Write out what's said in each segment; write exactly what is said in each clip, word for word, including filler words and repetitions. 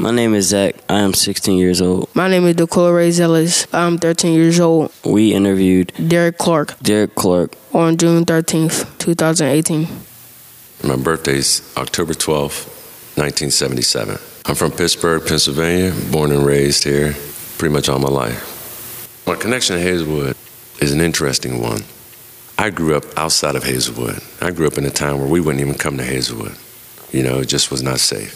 My name is Zach. I am sixteen years old. My name is Dakota Ray Zellis. I'm thirteen years old. We interviewed Derek Clark. Derek Clark on June thirteenth, twenty eighteen. My birthday's October twelfth, nineteen seventy-seven. I'm from Pittsburgh, Pennsylvania, born and raised here pretty much all my life. My connection to Hazelwood is an interesting one. I grew up outside of Hazelwood. I grew up in a town where we wouldn't even come to Hazelwood. You know, it just was not safe.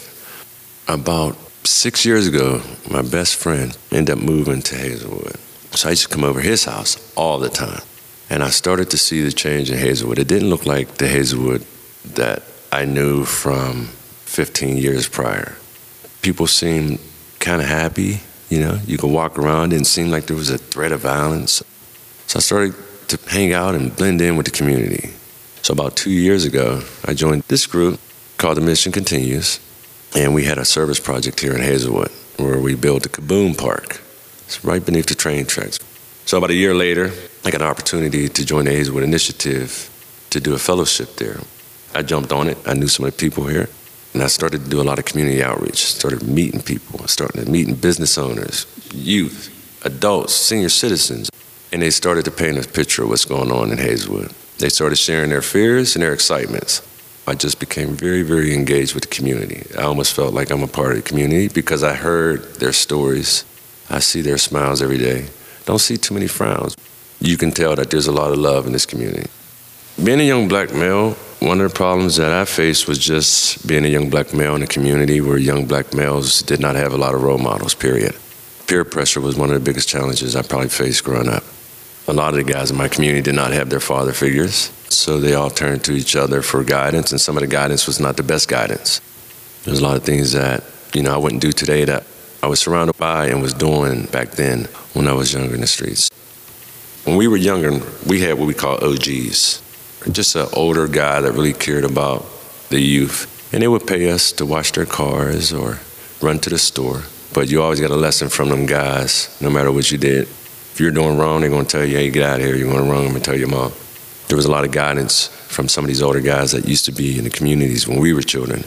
About six years ago, my best friend ended up moving to Hazelwood. So I used to come over his house all the time. And I started to see the change in Hazelwood. It didn't look like the Hazelwood that I knew from fifteen years prior. People seemed kind of happy, you know. You could walk around, it didn't seem like there was a threat of violence. So I started to hang out and blend in with the community. So about two years ago, I joined this group called The Mission Continues, and we had a service project here in Hazelwood where we built a Kaboom Park. It's right beneath the train tracks. So about a year later, I got an opportunity to join the Hazelwood Initiative to do a fellowship there. I jumped on it. I knew some of the people here, and I started to do a lot of community outreach. Started meeting people, started meeting business owners, youth, adults, senior citizens, and they started to paint a picture of what's going on in Hazelwood. They started sharing their fears and their excitements. I just became very, very engaged with the community. I almost felt like I'm a part of the community because I heard their stories. I see their smiles every day. Don't see too many frowns. You can tell that there's a lot of love in this community. Being a young black male, one of the problems that I faced was just being a young black male in a community where young black males did not have a lot of role models, period. Peer pressure was one of the biggest challenges I probably faced growing up. A lot of the guys in my community did not have their father figures, so they all turned to each other for guidance, and some of the guidance was not the best guidance. There's a lot of things that, you know, I wouldn't do today that I was surrounded by and was doing back then when I was younger in the streets. When we were younger, we had what we call O Gs, just an older guy that really cared about the youth, and they would pay us to wash their cars or run to the store, but you always got a lesson from them guys, no matter what you did. If you're doing wrong, they're going to tell you, hey, get out of here. You're going to run and tell your mom. There was a lot of guidance from some of these older guys that used to be in the communities when we were children,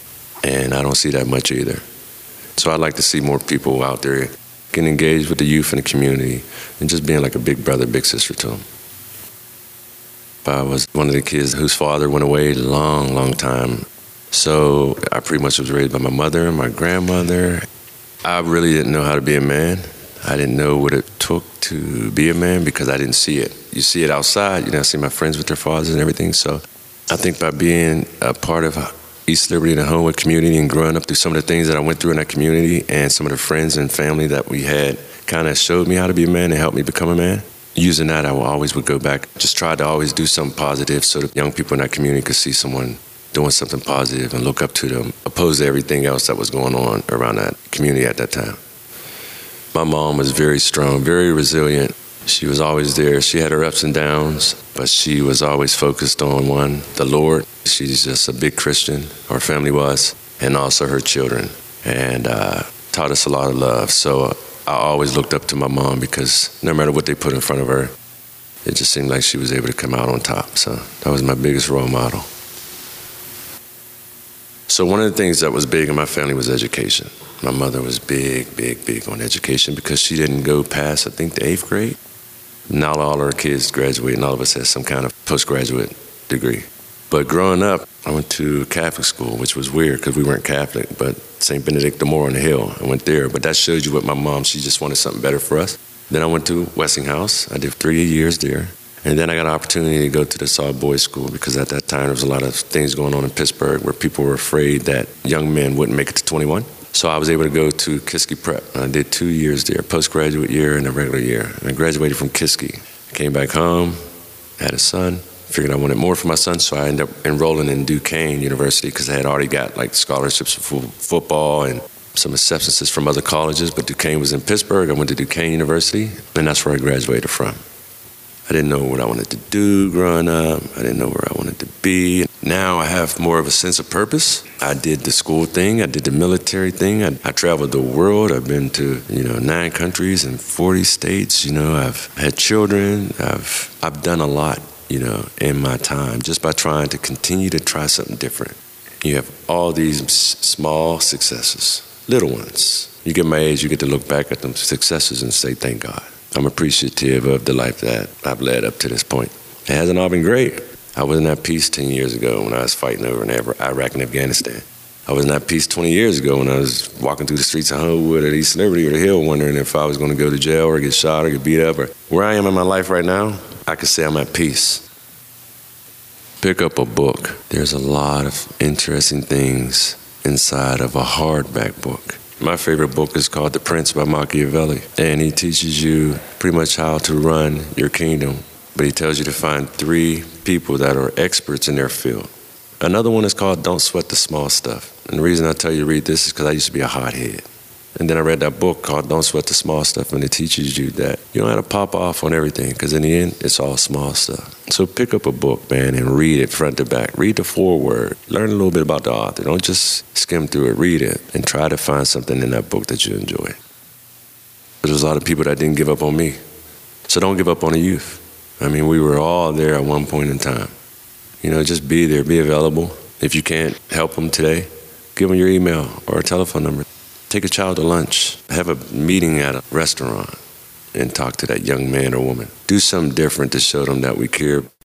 and I don't see that much either. So I'd like to see more people out there getting engaged with the youth in the community and just being like a big brother, big sister to them. I was one of the kids whose father went away a long, long time. So I pretty much was raised by my mother and my grandmother. I really didn't know how to be a man. I didn't know what it took to be a man because I didn't see it. You see it outside, you know, I see my friends with their fathers and everything. So I think by being a part of East Liberty and the Homewood community and growing up through some of the things that I went through in that community and some of the friends and family that we had kind of showed me how to be a man and helped me become a man. Using that, I will always would go back, just try to always do something positive so that young people in that community could see someone doing something positive and look up to them, opposed to everything else that was going on around that community at that time. My mom was very strong, very resilient. She was always there. She had her ups and downs, but she was always focused on, one, the Lord. She's just a big Christian, our family was, and also her children, and uh, taught us a lot of love. So I always looked up to my mom because no matter what they put in front of her, it just seemed like she was able to come out on top. So that was my biggest role model. So one of the things that was big in my family was education. My mother was big, big, big on education because she didn't go past, I think, the eighth grade. Not all our kids graduated, and all of us had some kind of postgraduate degree. But growing up, I went to Catholic school, which was weird because we weren't Catholic, but Saint Benedict de Moore on the Hill. I went there, but that showed you what my mom, she just wanted something better for us. Then I went to Westinghouse. I did three years there. And then I got an opportunity to go to the All Boys School because at that time there was a lot of things going on in Pittsburgh where people were afraid that young men wouldn't make it to twenty-one. So I was able to go to Kiski Prep. I did two years there, postgraduate year and a regular year. And I graduated from Kiski. Came back home, had a son, figured I wanted more for my son, so I ended up enrolling in Duquesne University because I had already got like scholarships for football and some acceptances from other colleges, but Duquesne was in Pittsburgh. I went to Duquesne University, and that's where I graduated from. I didn't know what I wanted to do growing up. I didn't know where I wanted to be. Now I have more of a sense of purpose. I did the school thing. I did the military thing. I, I traveled the world. I've been to, you know, nine countries and forty states. You know, I've had children. I've I've done a lot, you know, in my time just by trying to continue to try something different. You have all these s- small successes, little ones. You get my age, you get to look back at them successes and say, thank God. I'm appreciative of the life that I've led up to this point. It hasn't all been great. I wasn't at peace ten years ago when I was fighting over in Iraq and Afghanistan. I wasn't at peace twenty years ago when I was walking through the streets of Hollywood or East Liberty or the Hill wondering if I was going to go to jail or get shot or get beat up. Or where I am in my life right now, I could say I'm at peace. Pick up a book. There's a lot of interesting things inside of a hardback book. My favorite book is called The Prince by Machiavelli, and he teaches you pretty much how to run your kingdom, but he tells you to find three people that are experts in their field. Another one is called Don't Sweat the Small Stuff, and the reason I tell you to read this is because I used to be a hothead. And then I read that book called Don't Sweat the Small Stuff, and it teaches you that you don't have to pop off on everything, because in the end, it's all small stuff. So pick up a book, man, and read it front to back. Read the foreword. Learn a little bit about the author. Don't just skim through it. Read it, and try to find something in that book that you enjoy. There's a lot of people that didn't give up on me. So don't give up on the youth. I mean, we were all there at one point in time. You know, just be there, be available. If you can't help them today, give them your email or a telephone number. Take a child to lunch. Have a meeting at a restaurant and talk to that young man or woman. Do something different to show them that we care.